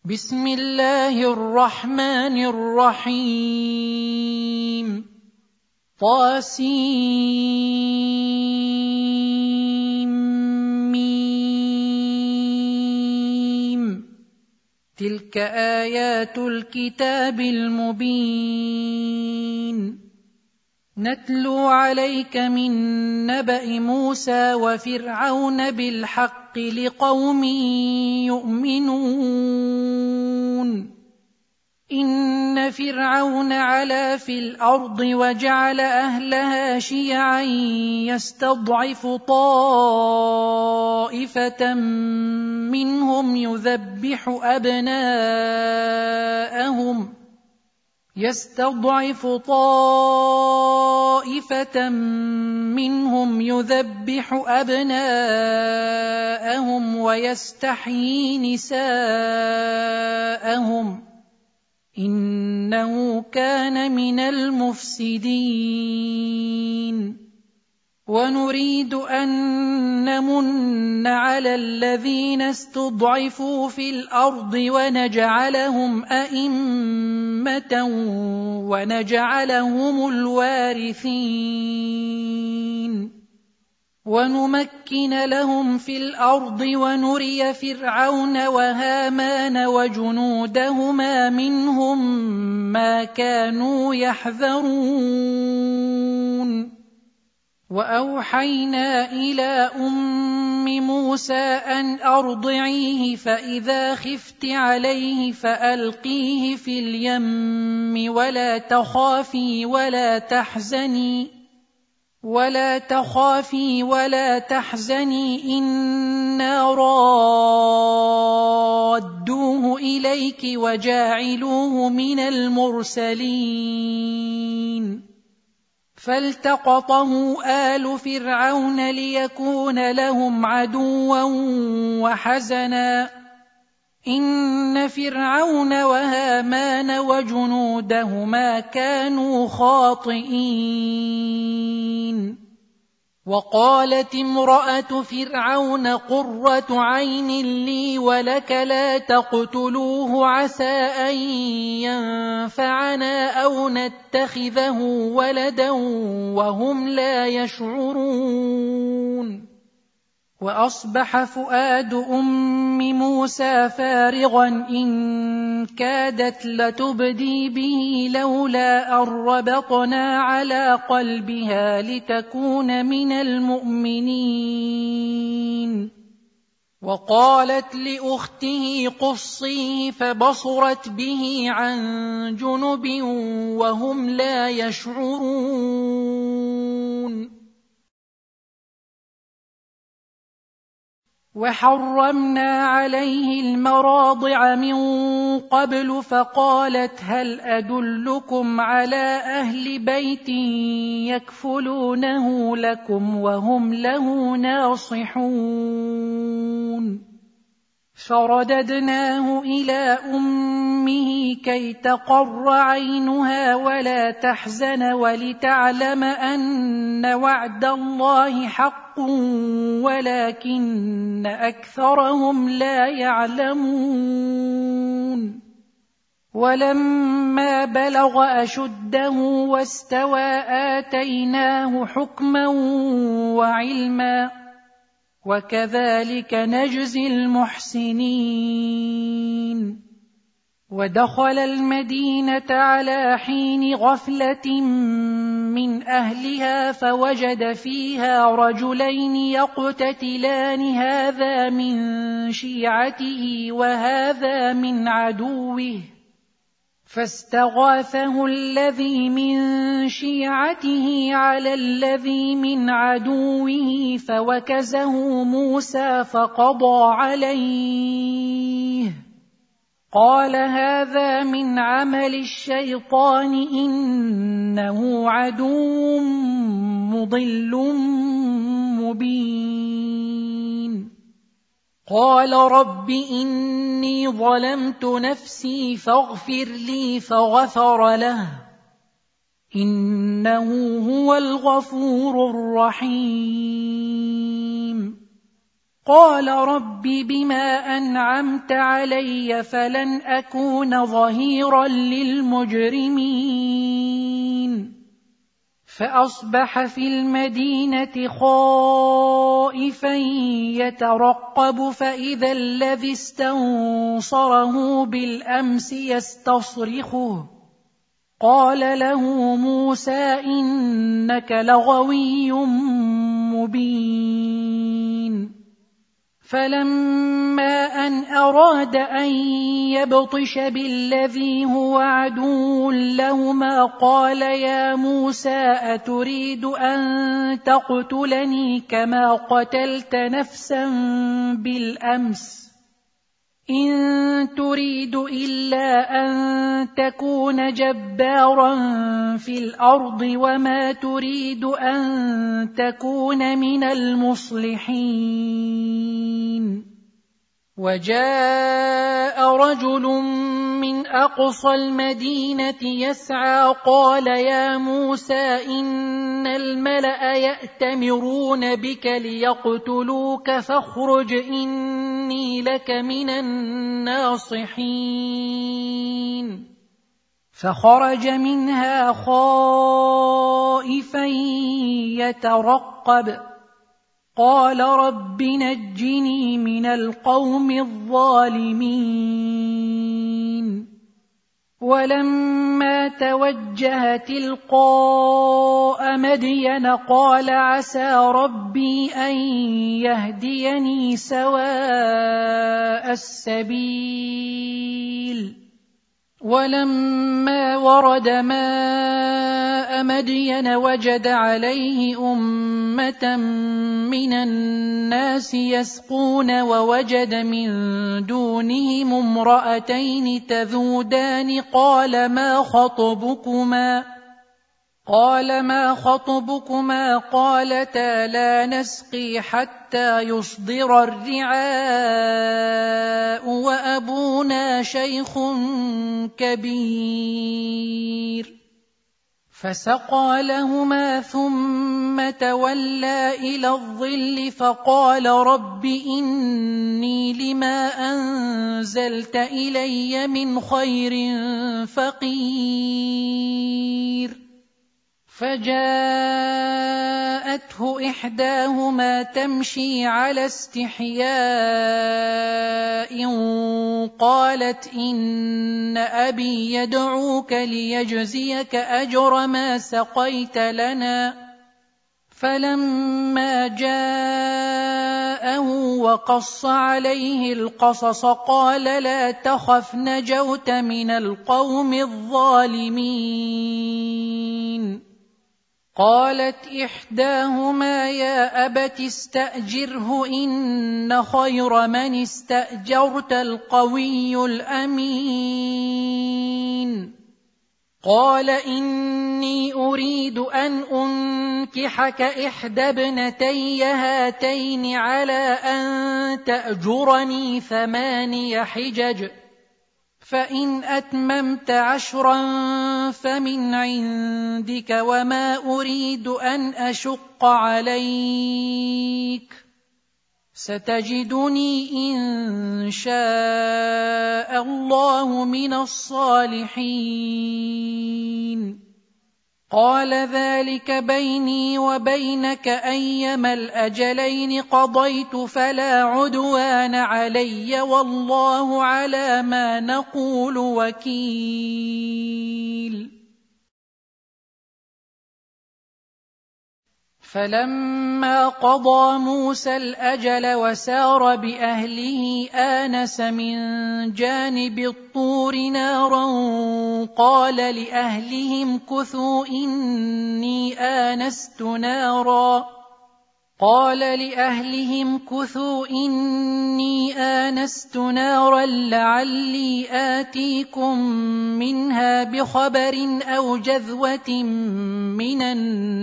بسم الله الرحمن الرحيم طاسيم تلك آيات الكتاب المبين نتلو عليك من نبأ موسى وفرعون بالحق لقوم يؤمنون إن فرعون علا في الأرض وجعل أهلها شيعا يستضعف طائفة منهم يذبح أبناءهم ويستحيي نساءهم إنه كان من المفسدين ونريد أن نمن على الذين استضعفوا في الأرض ونجعلهم أئمة ونجعلهم الوارثين ونمكن لهم في الأرض ونري فرعون وهامان وجنودهما منهم ما كانوا يحذرون وأوحينا إلى أم موسى أن أرضعيه فإذا خفت عليه فألقيه في اليم ولا تخافي ولا تحزني إنا رادوه إليك وجاعلوه من المرسلين فالتقطه آل فرعون ليكون لهم عدوا وحزنا إن فرعون وهامان وجنودهما كانوا خاطئين وقالت امرأة فرعون قرة عين لي ولك لا تقتلوه عسى أن ينفعنا أو نتخذه ولدا وهم لا يشعرون وأصبح فؤاد أم موسى فارغا إن كادت لتبدي به لولا أن ربطنا على قلبها لتكون من المؤمنين وقالت لأخته قصيه فبصرت به عن جنب وهم لا يشعرون وحرمنا عليه المراضع من قبل فقالت هل أدلكم على أهل بيت يكفلونه لكم وهم له ناصحون فرددناه إلى أمه كي تقر عينها ولا تحزن ولتعلم أن وعد الله حق ولكن أكثرهم لا يعلمون ولما بلغ أشده واستوى آتيناه حكما وعلما وكذلك نجزي المحسنين ودخل المدينة على حين غفلة من أهلها فوجد فيها رجلين يقتتلان هذا من شيعته وهذا من عدوه فاستغاثه الذي من شيعته على الذي من عدوه فوكزه موسى فقضى عليه قال هذا من عمل الشيطان إنه عدو مضل مبين قال رب إني ظلمت نفسي فاغفر لي فغفر له إنه هو الغفور الرحيم قال رب بما أنعمت علي فلن أكون ظهيرا للمجرمين فأصبح في المدينة خائفا يترقب فإذا الذي استنصره بالأمس يستصرخه قال له موسى إنك لغوي مبين فلما أن أراد أن يبطش بالذي هو عدو لهما قال يا موسى أتريد أن تقتلني كما قتلت نفسا بالأمس إن تريد إلا أن تكون جبارا في الأرض وما تريد أن تكون من المصلحين وجاء رجل من أقصى المدينة يسعى قال يا موسى إن الملأ يأتمرون بك ليقتلوك فاخرج إني لك من الناصحين فخرج منها خائفا يترقب قال رب نجني من القوم الظالمين ولما توجه تلقاء مدين قال عسى ربي أن يهديني سواء السبيل ولما ورد ماء مدين وجد عليه أمة من الناس يسقون ووجد من دونهم امرأتين تذودان قال ما خطبكما قالتا لا نسقي حتى يصدر الرعاء وأبونا شيخ كبير فسقى لهما ثم تولى إلى الظل فقال رب إني لما أنزلت إلي من خير فقير فجاءته إحداهما تمشي على استحياء قالت إن أبي يدعوك ليجزيك أجر ما سقيت لنا فلما جاءه وقص عليه القصص قال لا تخف نجوت من القوم الظالمين قالت إحداهما يا أبت استأجره إن خير من استأجرت القوي الأمين قال إني أريد أن أنكحك إحدى ابنتي هاتين على أن تأجرني 8 حجج فإن أتممت 10 فمن عندك وما أريد أن أشق عليك ستجدني إن شاء الله من الصالحين قال ذلك بيني وبينك أيما الأجلين قضيت فلا عدوان علي والله على ما نقول وكيل فلما قضى موسى الأجل وسار بأهله آنس من جانب الطور نارا قال لأهلهم كثوا إني آنست نارا لعلي آتيكم منها بخبر أو جذوة من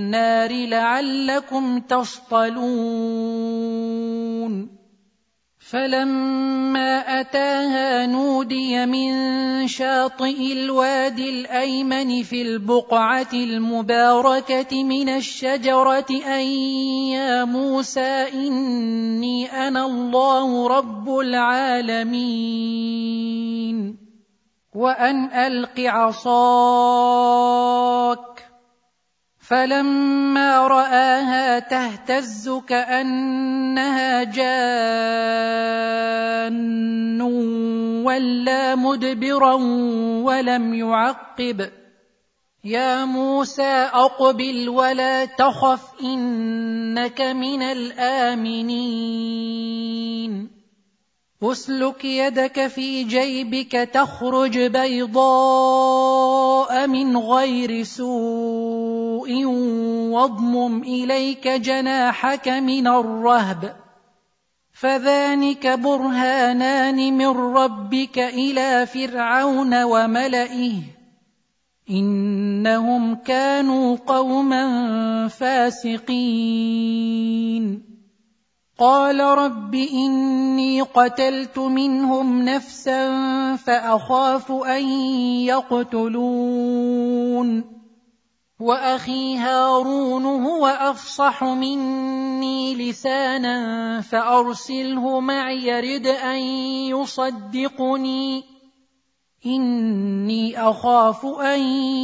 النار لعلكم تصطلون فلما أتاها نودي من شاطئ الوادي الأيمن في البقعة المباركة من الشجرة أن يا موسى إني أنا الله رب العالمين وأن ألق عصاك. فلما رآها تهتز كأنها جان ولا مدبرا ولم يعقب. يا موسى أقبل ولا تخف إنك من الآمنين. أسلك يدك في جيبك تخرج بيضاء من غير سوء واضمم إليك جناحك من الرهب فذلك برهانان من ربك إلى فرعون وملئه إنهم كانوا قوما فاسقين. قال رب إني قتلت منهم نفسا فأخاف أن يقتلون وأخي هارون هو أفصح مني لسانا فأرسله معي يرد أن يصدقني إني أخاف أن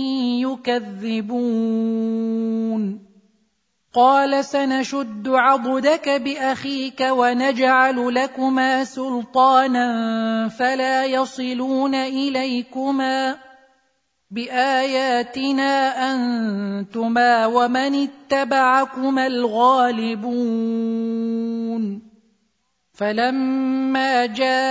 يكذبون. قال سنشد عضدك بأخيك ونجعل لكما سلطانا فلا يصلون إليكما بآياتنا أنتما ومن اتبعكما الغالبون. فلما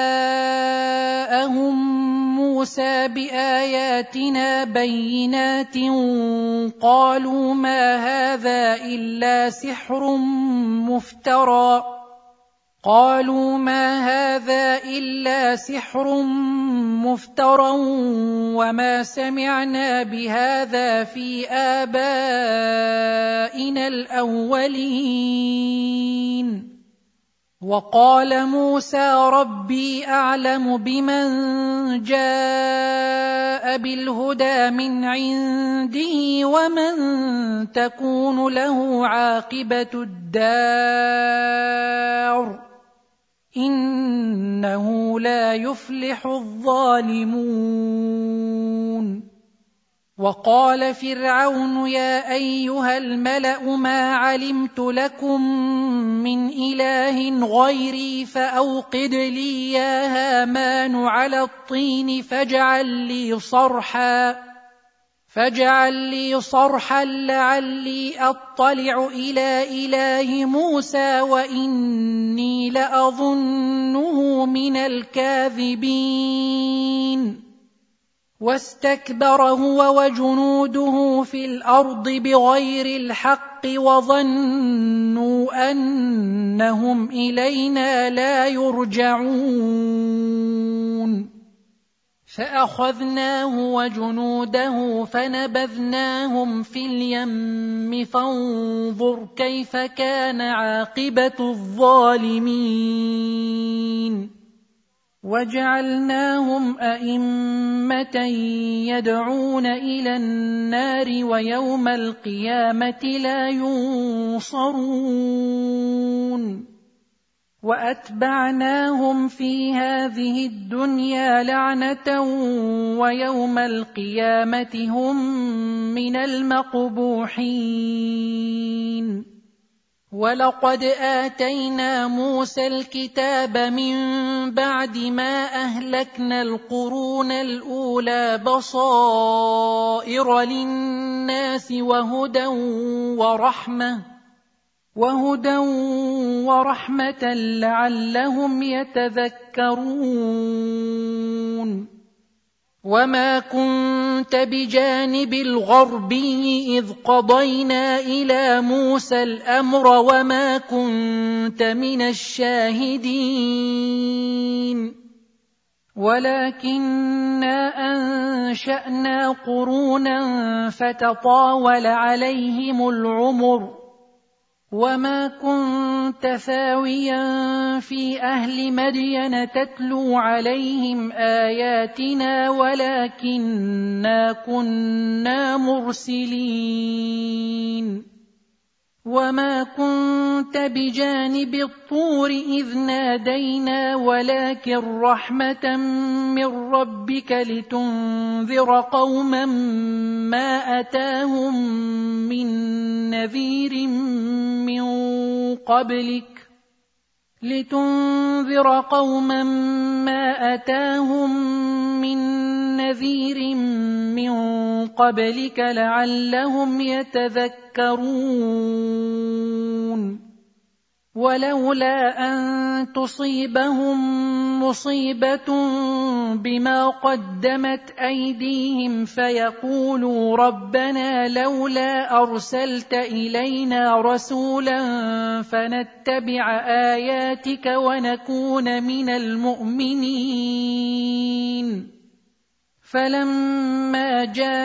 جاءهم موسى بآياتنا بينات قالوا ما هذا إلا سحر مفترى وما سمعنا بهذا في آبائنا الأولين. وقال موسى ربي أعلم بمن جاء بالهدى من عنده ومن تكون له عاقبة الدار إنه لا يفلح الظالمون. وقال فرعون يا أيها الملأ ما علمت لكم من إله غيري فأوقد لي يا هامان على الطين فاجعل لي صرحا لعلي أطلع إلى إله موسى وإني لأظنه من الكاذبين. واستكبر هو وجنوده في الأرض بغير الحق وظنوا أنهم إلينا لا يرجعون. فأخذناه وجنوده فنبذناهم في اليم فانظر كيف كان عاقبة الظالمين. وجعلناهم أئمة يدعون إلى النار ويوم القيامة لا ينصرون. وأتبعناهم في هذه الدنيا لعنة ويوم القيامة هم من المقبوحين. ولقد آتينا موسى الكتاب من بعد ما أهلكنا القرون الأولى بصائر للناس وهدى ورحمة لعلهم يتذكرون. وما كنت بجانب الغربي إذ قضينا إلى موسى الأمر وما كنت من الشاهدين ولكننا أنشأنا قرونا فتطاول عليهم العمر وما كنت ثاويا في أهل مدين تتلو عليهم آياتنا ولكننا كنا مرسلين وما كنت بجانب الطور إذ نادينا ولكن رحمة من ربك لتنذر قوما ما أتاهم من نذير من قبلك لعلهم يتذكرون ولولا أن تصيبهم مصيبة بما قدمت أيديهم فيقولوا ربنا لولا أرسلت إلينا رسولا فنتبع آياتك ونكون من المؤمنين فلما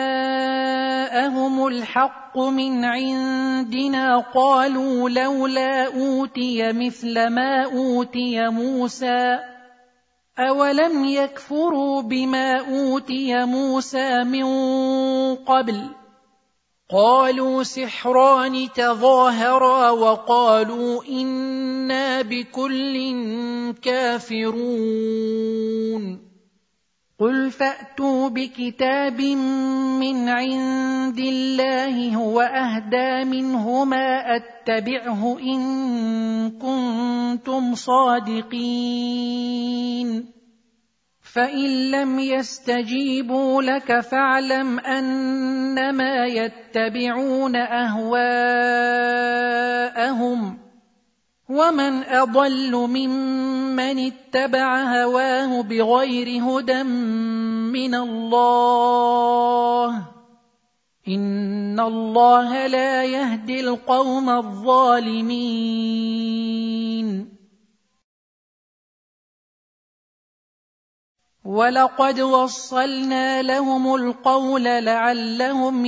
جاءهم الحق من عندنا قالوا لولا أوتي مثل ما أوتي موسى أولم يكفروا بما أوتي موسى من قبل قالوا سحران تظاهرا وقالوا إنا بكل كافرون قل فأتوا بكتاب من عند الله هو أهدى منهما أتبعه إن كنتم صادقين فإن لم يستجيبوا لك فاعلم أنما يتبعون أهواءهم ومن أضل ممن اتبع هواه بغير هدى من الله إن الله لا يهدي القوم الظالمين ولقد وصلنا لهم القول لعلهم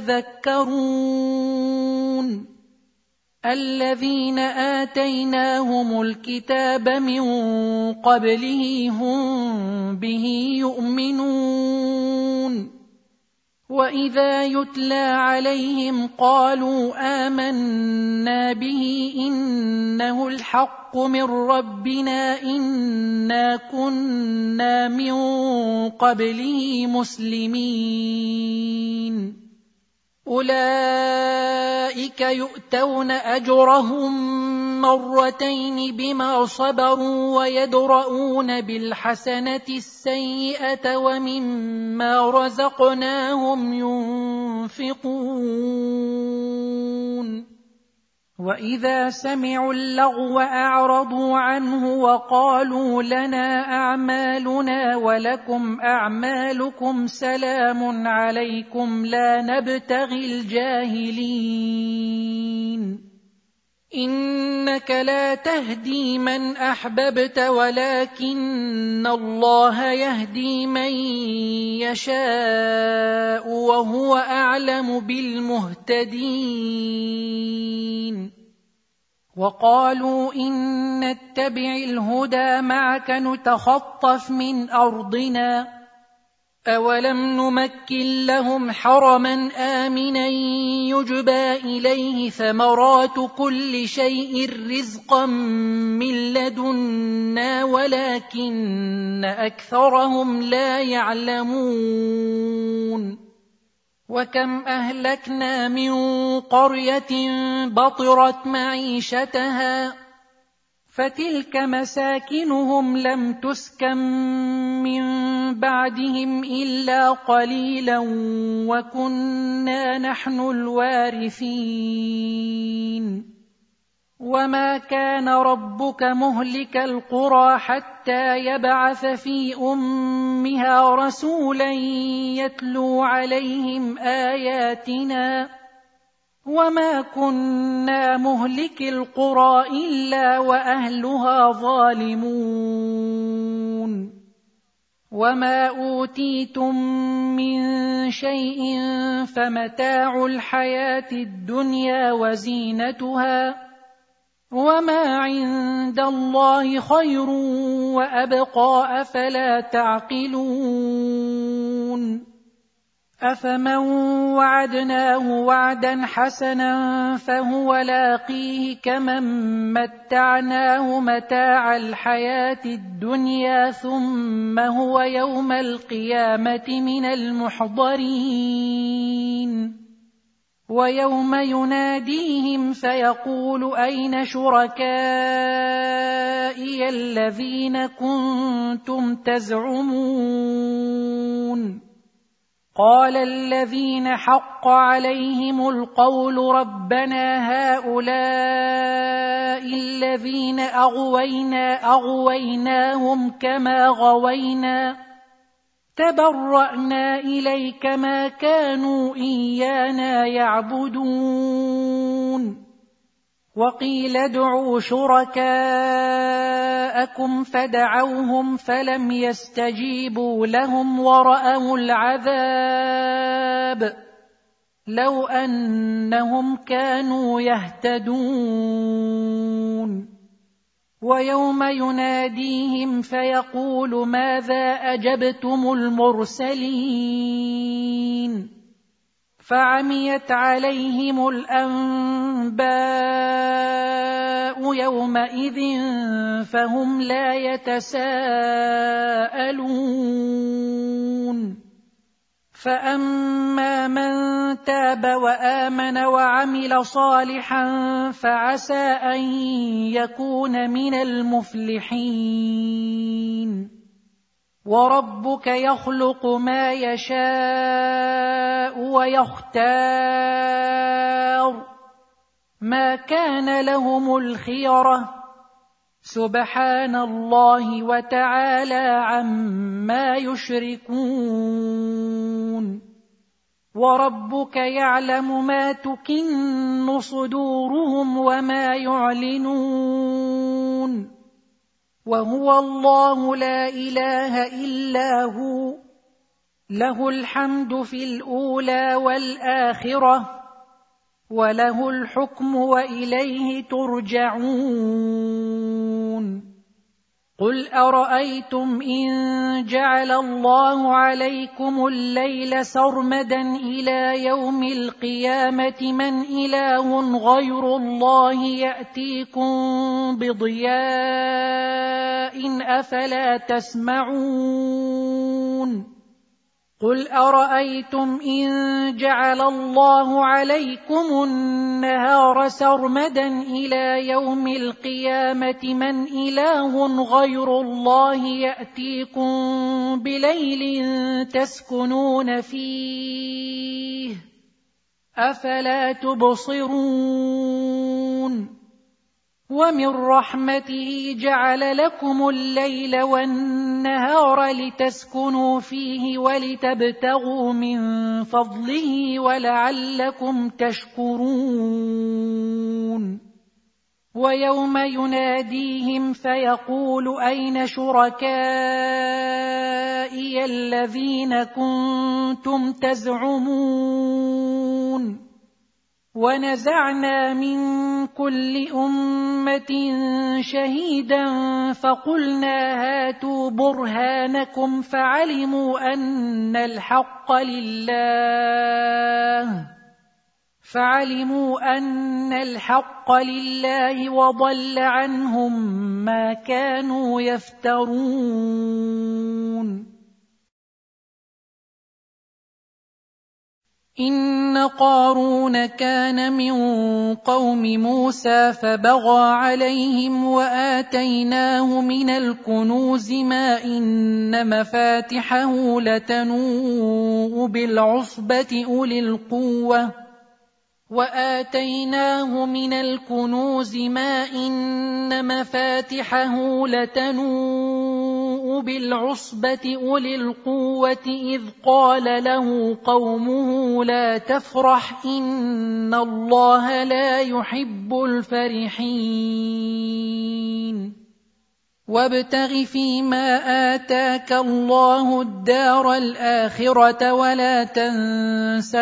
يتذكرون الذين آتيناهم الكتاب من قبله هم به يؤمنون وإذا يتلى عليهم قالوا آمنا به إنه الحق من ربنا إنا كنا من قبله مسلمين أولئك يؤتون أجرهم مرتين بما صبروا ويدرؤون بالحسنة السيئة ومما رزقناهم ينفقون وإذا سمعوا اللغو أعرضوا عنه وقالوا لنا أعمالنا ولكم أعمالكم سلام عليكم لا نبتغي الجاهلين إنك لا تهدي من أحببت ولكن الله يهدي من يشاء وهو أعلم بالمهتدين وقالوا إن نتبع الهدى معك نتخطف من أرضنا أولم نمكن لهم حرما آمنا يجبى إليه ثمرات كل شيء رزقا من لدنا ولكن أكثرهم لا يعلمون وكم أهلكنا من قرية بطرت معيشتها فتلك مساكنهم لم تسكن من بعدهم إلا قليلا وكنا نحن الوارثين وما كان ربك مهلك القرى حتى يبعث في أمها رسولا يتلو عليهم آياتنا وما كنا مهلك القرى إلا وأهلها ظالمون وما أوتيتم من شيء فمتاع الحياة الدنيا وزينتها وما عند الله خير وأبقى أفلا تعقلون أفمن وعدناه وعدا حسنا فهو لاقيه كمن متعناه متاع الحياة الدنيا ثم هو يوم القيامة من المحضرين ويوم يناديهم فيقول أين شركائي الذين كنتم تزعمون قال الذين حق عليهم القول ربنا هؤلاء الذين أغويناهم كما غوينا تبرأنا إليك ما كانوا إيانا يعبدون وقيل ادعوا شركاءكم فدعوهم فلم يستجيبوا لهم ورأوا العذاب لو أنهم كانوا يهتدون ويوم يناديهم فيقول ماذا أجبتم المرسلين فعميت عليهم الأنباء يومئذ فهم لا يتساءلون فأما من تاب وآمن وعمل صالحا فعسى أن يكون من المفلحين وربك يخلق ما يشاء ويختار ما كان لهم الخيرة سبحان الله وتعالى عما يشركون وربك يعلم ما تكن صدورهم وما يعلنون وهو الله لا إله إلا هو له الحمد في الأولى والآخرة وله الحكم وإليه ترجعون قل أرأيتم إن جعل الله عليكم الليل سرمدا إلى يوم القيامة من إله غير الله يأتيكم بضياء أفلا تسمعون قل أرأيتم إن جعل الله عليكم النهار سرمدا إلى يوم القيامة من إله غير الله يأتيكم بليل تسكنون فيه أفلا تبصرون ومن رحمته جعل لكم الليل والنهار لتسكنوا فيه ولتبتغوا من فضله ولعلكم تشكرون ويوم يناديهم فيقول أين شركائي الذين كنتم تزعمون ونزعنا من كل أمة شهيدا فقلنا هاتوا برهانكم فعلموا أن الحق لله وضل عنهم ما كانوا يفترون إن قارون كان من قوم موسى فبغى عليهم وآتيناه من الكنوز ما إن مفاتحه لتنوء بالعصبة أولي القوة وآتيناه من الكنوز ما إن مفاتحه لتنوء بالعصبة أولي القوة إذ قال له قومه لا تفرح إن الله لا يحب الفرحين وابتغ فيما آتاك الله الدار الآخرة ولا تنس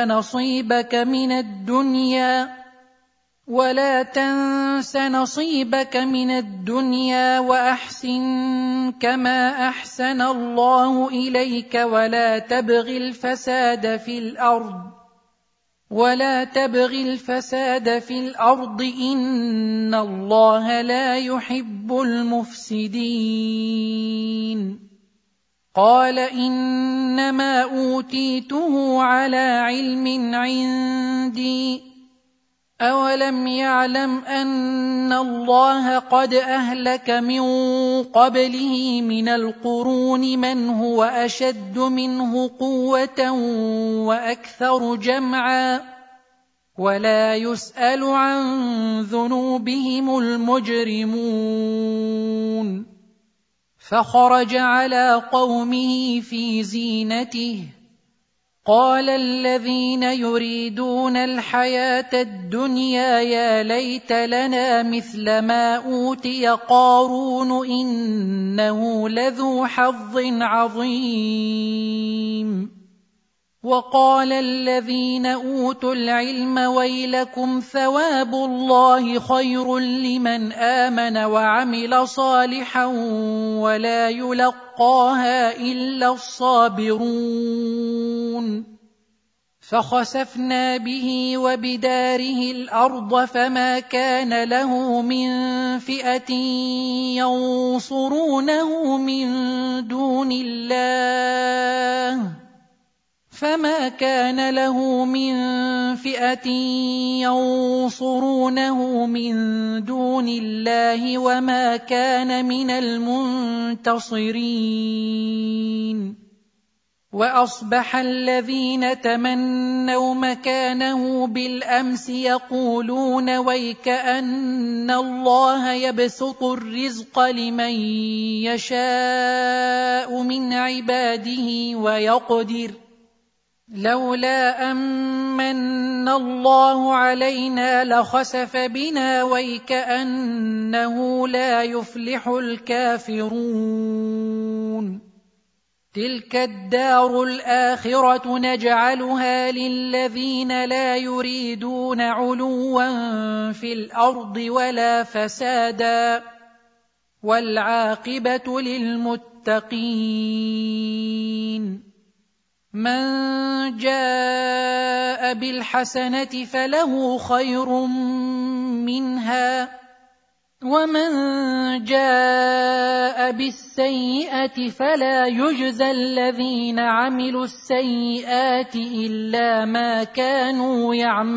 نصيبك من الدنيا وأحسن كما أحسن الله إليك ولا تبغ الفساد في الأرض إن الله لا يحب المفسدين. قال إنما أوتيته على علم عندي أولم يعلم أن الله قد أهلك من قبله من القرون من هو أشد منه قوة وأكثر جمعا ولا يسأل عن ذنوبهم المجرمون. فخرج على قومه في زينته قال الذين يريدون الحياة الدنيا يا ليت لنا مثل ما أوتي قارون إنه لذو حظ عظيم. وقال الذين أوتوا العلم ويلكم ثواب الله خير لمن آمن وعمل صالحا ولا يلقاها إلا الصابرون. فخسفنا به وبداره الأرض فما كان له من فئة ينصرونه من دون الله وما كان من المنتصرين. وأصبح الذين تمنوا مكانه بالأمس يقولون ويكأن الله يبسط الرزق لمن يشاء من عباده ويقدر لولا أمن الله علينا لخسف بنا ويكأنه لا يفلح الكافرون. تلك الدار الآخرة نجعلها للذين لا يريدون علوا في الأرض ولا فسادا والعاقبة للمتقين. من جاء بالحسنة فله خير منها ومن جاء بالسيئة فلا يجزى الذين عملوا السيئات إلا ما كانوا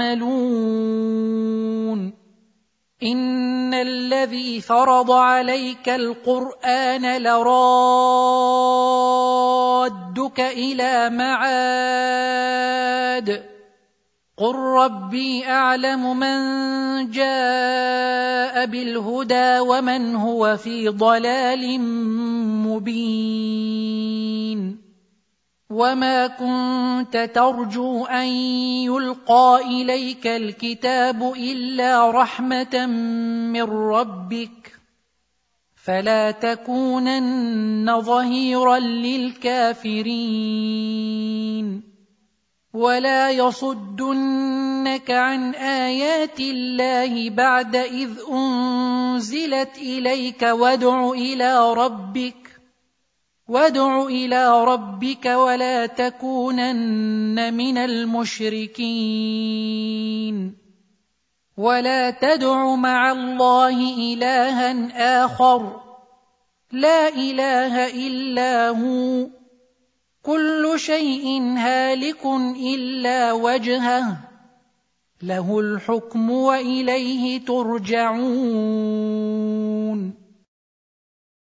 يعملون. إن الذي فرض عليك القرآن لرادك إلى معاد قل ربي أعلم من جاء بالهدى ومن هو في ضلال مبين. وما كنت ترجو أن يلقى إليك الكتاب إلا رحمة من ربك فلا تكونن ظهيرا للكافرين. ولا يصدنك عن آيات الله بعد إذ أنزلت إليك وادع إلى ربك ولا تكونن من المشركين. ولا تدع مع الله إلها آخر لا إله إلا هو كل شيء هالك إلا وجهه له الحكم وإليه ترجعون.